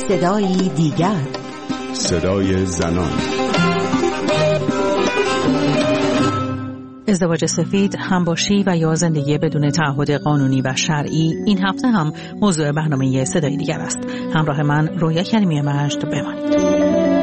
صدای دیگر، صدای زنان. ازدواج سفید، همباشی و یا زندگی بدون تعهد قانونی و شرعی این هفته هم موضوع برنامه صدای دیگر است. همراه من رویا کریمی مجد بمانید.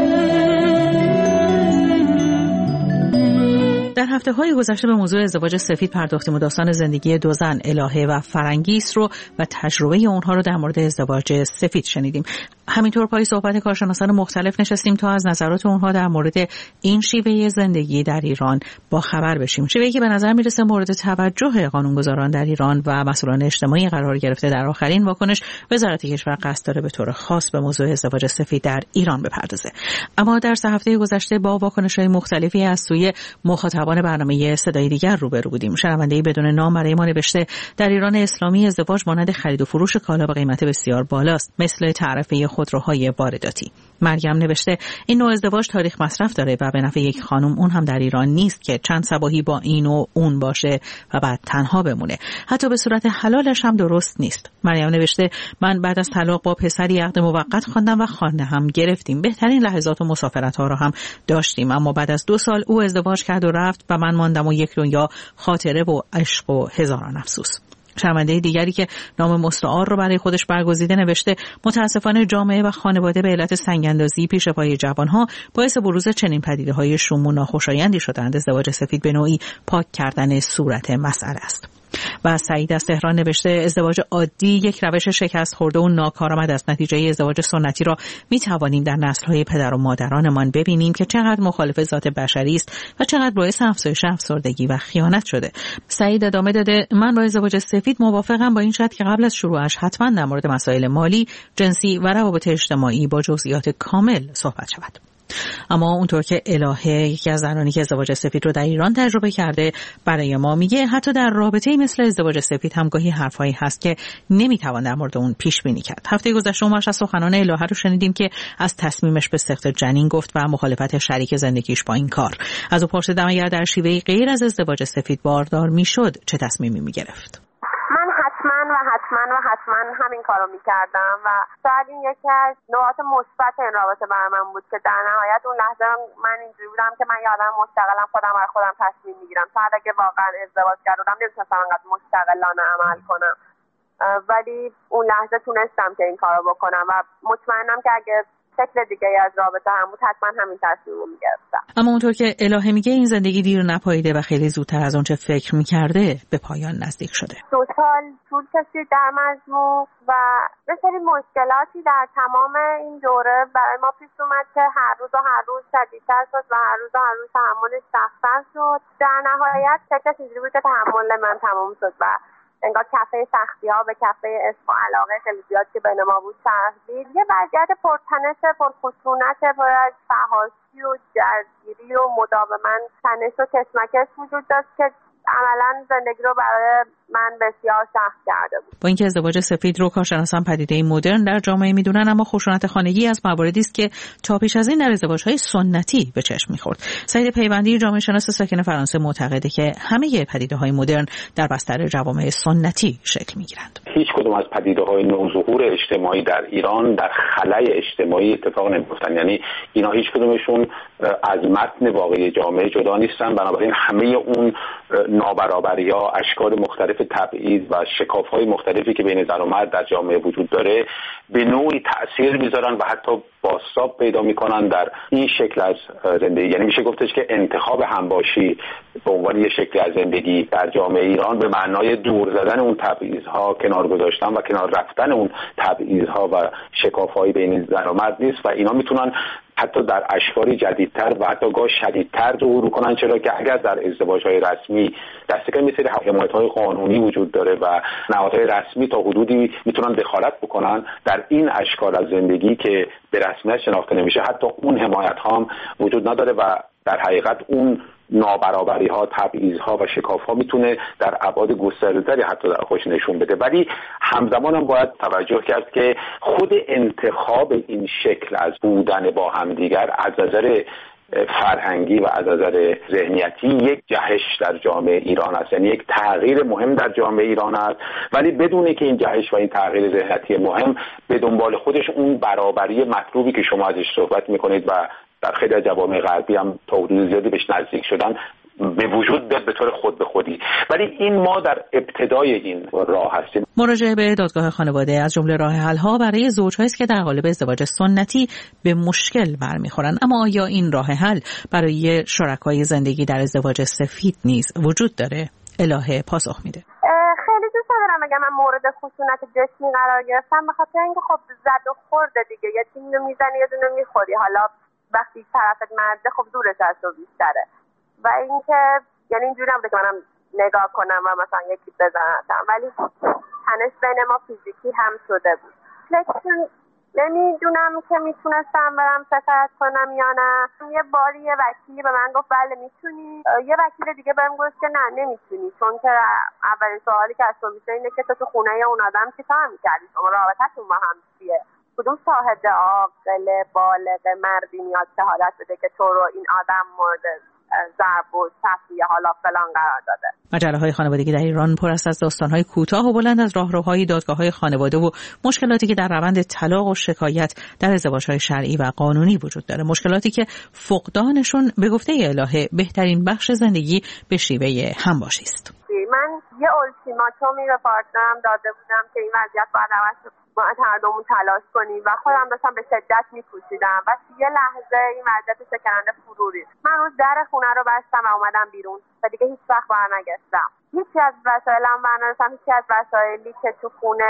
در هفته‌های گذشته به موضوع ازدواج سفید پرداختیم و داستان زندگی دو زن الهه و فرنگیس رو و تجربه اونها رو در مورد ازدواج سفید شنیدیم. همینطور پای صحبت کارشناسان مختلف نشستیم تا از نظرات اونها در مورد این شیوه زندگی در ایران با خبر بشیم. شیوهی که به نظر میرسه مورد توجه قانونگذاران در ایران و مسئولان اجتماعی قرار گرفته. در آخرین واکنش وزارت کشور قصد داره به طور خاص به موضوع ازدواج سفید در ایران بپردازه. اما در 3 هفته گذشته با واکنش‌های مختلفی از سوی مخاطبان برنامه صدای دیگر روبرو بودیم. شنونده‌ای بدون نام برای ما نوشته در ایران اسلامی ازدواج مانند خرید و فروش کالا به قیمت بسیار بالاست، مثل تعرفه خودروهای وارداتی. مریم نوشته این نوع ازدواج تاریخ مصرف داره و به نفع یک خانم اون هم در ایران نیست که چند صباحی با این و اون باشه و بعد تنها بمونه. حتی به صورت حلالش هم درست نیست. مریم نوشته من بعد از طلاق با پسری عقد موقت خواندم و خانه هم گرفتیم. بهترین لحظات و مسافرت‌ها رو هم داشتیم، اما بعد از 2 سال او ازدواج کرد و رفت و من ماندم و یک دنیا خاطره و عشق و هزاران افسوس. شنونده دیگری که نام مستعار رو برای خودش برگزیده نوشته متاسفانه جامعه و خانواده به علت سنگ‌اندازی پیش پای جوانها باعث بروز چنین پدیده‌های شوم و ناخوشایندی شدند. ازدواج سفید به نوعی پاک کردن صورت مسئله است. و سعید از تهران نوشته ازدواج عادی یک روش شکست خورده و ناکارآمد است. نتیجه ازدواج سنتی را می توانیم در نسل‌های پدر و مادرانمان ببینیم که چقدر مخالف ذات بشری است و چقدر باعث افزایش افسردگی و خیانت شده. سعید ادامه داده من با ازدواج سفید موافقم، با این شرط که قبل از شروعش حتما در مورد مسائل مالی، جنسی و روابط اجتماعی با جزئیات کامل صحبت شود. اما اونطور که الهه یکی از زنانی که ازدواج سفید رو در ایران تجربه کرده برای ما میگه حتی در رابطه‌ای مثل ازدواج سفید هم گاهی حرفایی هست که نمیتوان در مورد اون پیش بینی کرد. هفته گذشته ما از سخنان الهه رو شنیدیم که از تصمیمش به سقط جنین گفت و مخالفت شریک زندگیش با این کار. از او پرسیدم اگر در شیوهی غیر از ازدواج سفید باردار میشد چه تصمیمی میگرفت. حتما همین کارو میکردم و شاید این یکی از نقاط مثبت این رابطه برای من بود که در نهایت اون لحظه من اینجوری بودم که من یه آدم مستقلم، خودم برای خودم تصمیم میگیرم. شاید اگه واقعا ازدواج کردم نمیتونستم انقدر مستقلانه عمل کنم، ولی اون لحظه تونستم که این کارو بکنم و مطمئنم که اگه شکل دیگه از رابطه هم بود حتما همین تصمیم رو میگرفتم. اما اونطور که الهه میگه این زندگی دیر نپاییده و خیلی زودتر از اونچه فکر میکرده به پایان نزدیک شده. 2 سال طول کشید در مجموع و یه سری مشکلاتی در تمام این دوره برای ما پیش اومد که هر روز شدیدتر شد و هر روز تحملش سخت‌تر شد. در نهایت فکرش اینجوری بود که تحمل من تمام شد و انگار کفه سختی‌ها به کفه عشق و علاقه خیلی زیاد که بین ما بود چرخید. یه وضعیت پرتنش، پرخشونت، پر از فحاشی و درگیری و مداوما تنش و کشمکش وجود داشت که عملاً زندگی رو برای من بسیار سخت کرده بود. با اینکه ازدواج سفید رو کارشناسان پدیده مدرن در جامعه میدونن، اما خشونت خانگی از مواردی است که تا پیش از این در ازدواج‌های سنتی به چشم می‌خورد. سعید پیوندی جامعه شناس ساکن فرانسه معتقده که همه پدیده‌های مدرن در بستر جوامع سنتی شکل می‌گیرند. هیچ کدوم از پدیده‌های نوظهور اجتماعی در ایران در خلأ اجتماعی اتفاق نمی‌افتن، یعنی اینا هیچ کدومشون از متن واقعی جامعه جدا نیستن. بنابراین همه اون نابرابری‌ها، اشکال مختلف تبعیض و شکاف‌های مختلفی که بین زن و مرد در جامعه وجود داره به نوعی تأثیر میذارن و حتی بازتاب پیدا میکنن در این شکل از زندگی. یعنی میشه گفتش که انتخاب همباشی به عنوان یک شکل از زندگی در جامعه ایران به معنای دور زدن اون تبعیض‌ها، کنار گذاشتن و کنار رفتن اون تبعیض‌ها و شکاف‌های بین زن و مرد نیست و اینا میتونن حتی در اشکال جدیدتر و حتی گاه شدیدتر ظهور کنن، چرا که اگر در ازدواج‌های رسمی دستکم مثل حمایت‌های قانونی وجود داره و نهادهای رسمی تا حدودی میتونن دخالت بکنن در این اشکال از زندگی که به رسمیت شناخته نمیشه، حتی اون حمایت‌ها هم وجود نداره و در حقیقت اون نابرابری‌ها، تبعیض‌ها و شکاف‌ها میتونه در ابعاد گسترده‌تری حتی در خودش نشون بده. ولی همزمان هم باید توجه کرد که خود انتخاب این شکل از بودن با همدیگر از نظر فرهنگی و از نظر ذهنیتی یک جهش در جامعه ایران است، یعنی یک تغییر مهم در جامعه ایران است، ولی بدونه که این جهش و این تغییر ذهنیتی مهم به دنبال خودش اون برابری مطلوبی که شما ازش صحبت میکنید و در خیلی از جوامع غربی هم تا حدود زیادی بهش نزدیک شدن به وجود بیاد به طور خود به خودی. ولی این ما در ابتدای این راه هستیم. مراجعه به دادگاه خانواده از جمله راه حل ها برای زوجهایی است که در قالب ازدواج سنتی به مشکل برمیخورند. اما آیا این راه حل برای شرکای زندگی در ازدواج سفید نیز وجود داره؟ الهه پاسخ میده. خیلی دوست دارم بگم من مورد خشونت جسمی قرار گرفتم به خاطر اینکه خب زد و خورده دیگه، یه دونه میزنی یه دونه میخوری، حالا وقتی طرفت مرده خب زورش از تو بیشتره. و اینکه یعنی اینجوری نبوده که منم نگاه کنم و مثلا یکی بزنم، ولی تنش بین ما فیزیکی هم شده بود. نمیدونم که میتونستم برم شکایت کنم یا نه. یه باری یه وکیلی به من گفت بله میتونی، یه وکیل دیگه بهم گفت که نه نمیتونی، چون که اولین سوالی که از تو میشه اینه که تو خونه اون آدم چیکار میکردی، شما رابطتون با هم چیه، کدوم شاهد عاقل بالغ مردی میاد شهادت بده که تو رو این آدم مورد ضرب و تفریح حالا فلان قرار داده. مجله‌های خانوادگی در ایران پر است از داستان‌های کوتاه و بلند از راهروهای دادگاه‌های خانواده و مشکلاتی که در روند طلاق و شکایت در ازدواج‌های شرعی و قانونی وجود داره، مشکلاتی که فقدانشون به گفته الهه بهترین بخش زندگی به شیوه همباشی است. من یه التیماتومی به پارتنرم داده بودم که این وضعیت باید عوض شه، باید هر دومون تلاش کنیم و خودم داشتم به شدت می‌کوشیدم و یه لحظه این وضعیت شکننده فرو ریخت. من روز در خونه رو بستم و اومدم بیرون و دیگه هیچ وقت برنگشتم. هیچی از وسایلم برنگشتم، هیچی از وسایلی که تو خونه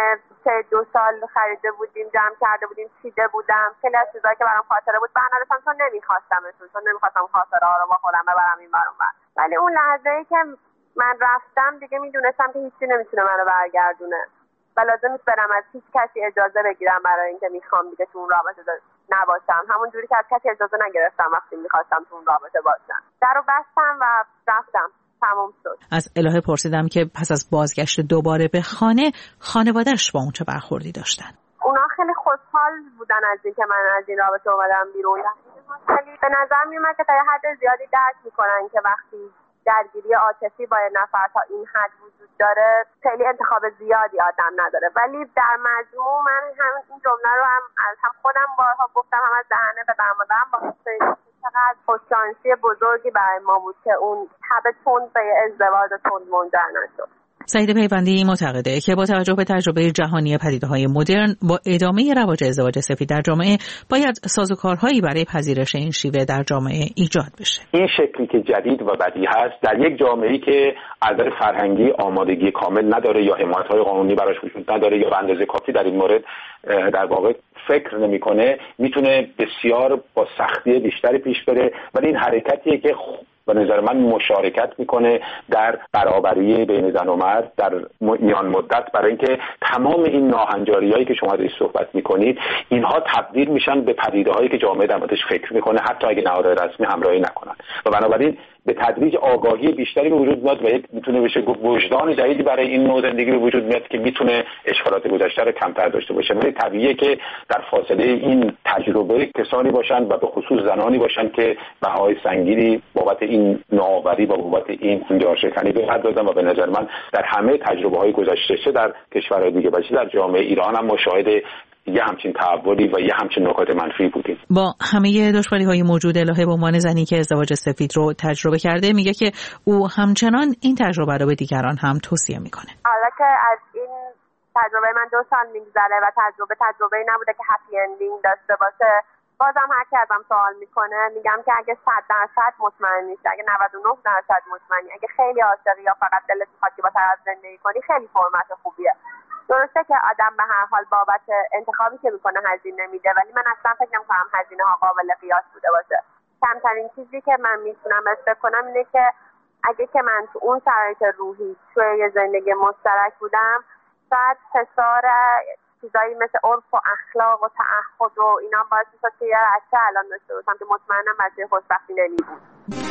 2 سال خریده بودیم جمع کرده بودیم چیده بودم، خیلی از چیزایی که برام خاطره بود برنگشتم چون نمیخواستم خاطره ها رو با خودم ببرم این ور اون ور. ولی اون لحظه‌ای که من رفتم دیگه میدونستم که هیچی نمیتونه منو برگردونه و لازم نیست برم از هیچ کسی اجازه بگیرم برای اینکه میخوام دیگه تو اون رابطه نباشم، همون جوری که از کسی اجازه نگرفتم وقتی میخواستم تو اون رابطه باشم. درو بستم و رفتم، تموم شد. از الهه پرسیدم که پس از بازگشت دوباره به خانه خانواده‌اش با اون چه برخوردی داشتن. اونا خیلی خوشحال بودن از اینکه من از این رابطه اومدم بیرون. ولی به نظر میومد که تا یه حد زیادی درک میکنن که وقتی درگیری عاطفی با یه نفر تا این حد وجود داره خیلی انتخاب زیادی آدم نداره. ولی در مجموع من هم این جمله رو هم خودم بارها گفتم، هم از دهنه به برمادرم با چقدر خوششانسی بزرگی برای ما بود که اون تب تند به ازدواج تند منجر نشد. سعید پیوندی معتقده که با توجه به تجربه جهانی پدیده‌های مدرن با ادامه رواج ازدواج سفید در جامعه باید سازوکارهایی برای پذیرش این شیوه در جامعه ایجاد بشه. این شکلی که جدید و بدیع هست در یک جامعه‌ای که از نظر فرهنگی آمادگی کامل نداره یا حمایت‌های قانونی براش وجود نداره یا به اندازه کافی در این مورد در واقع فکر نمی‌کنه، میتونه بسیار با سختی بیشتری پیش بره، ولی این حرکتیه که به نظر من مشارکت میکنه در برابری بین زن و مرد در میان مدت، برای اینکه تمام این ناهنجاری‌هایی که شما ازش صحبت میکنید اینها تبدیل میشن به پدیده‌هایی که جامعه در موردش فکر میکنه حتی اگه نهادهای رسمی همراهی نکنن و بنابراین به تدریج آگاهی بیشتری به وجود میاد و یک میتونه بشه وجدان جدیدی برای این نوع زندگی به وجود میاد که میتونه اشکالات گذشته رو کمتر داشته باشه. ولی طبیعیه که در فاصله این تجربه کسانی باشن و به خصوص زنانی باشن که بهای سنگینی بابت این نوآوری و بابت این جارشکنی بپردازن و به نظر من در همه تجربه‌های گذشته چه در کشورهای دیگه و چه در جامعه ایران هم مشاهده یه همچین تحولی و یه همچین نکات منفی بودیم. با همه دشواری‌های موجود الهه به عنوان زنی که ازدواج سفید رو تجربه کرده میگه که او همچنان این تجربه رو به دیگران هم توصیه میکنه. حالا که از این تجربه من 2 سال میگذره و تجربه نبوده که هپی اندینگ داشته باشه، بازم هر کی ازم سوال میکنه میگم که اگه 100% مطمئن نیستی، اگه 99% مطمئنی، اگه خیلی عاشقی یا فقط دلت میخواد که با طرف زندگی کنی، خیلی فرمت خوبیه. درسته که آدم به هر حال بابت انتخابی که میکنه هزینه میده، ولی من اصلا فکر نمی‌کنم هزینه ها قابل قیاس بوده باشه. کمترین چیزی که من میتونم استفاده کنم اینه که اگه که من تو اون شرایط روحی توی یه زندگی مشترک بودم، شاید فشار چیزایی مثل عرف و اخلاق و تعهد و اینا باعث می‌شد که یه رشته الان داشته باشم که مطمئنم مسیر خوشبختی نمی‌بود.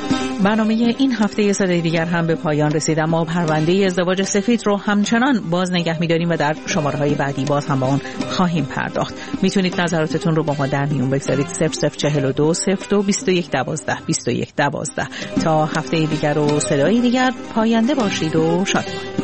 برنامه این هفته صدای دیگر هم به پایان رسید، اما پرونده ازدواج سفید رو همچنان باز نگه می‌داریم و در شماره‌های بعدی باز هم با اون خواهیم پرداخت. میتونید نظراتتون رو با ما در میون بگذارید. 0042 02 21 12 21 12. تا هفته دیگر و صدای دیگر، پاینده باشید و شاد باشید.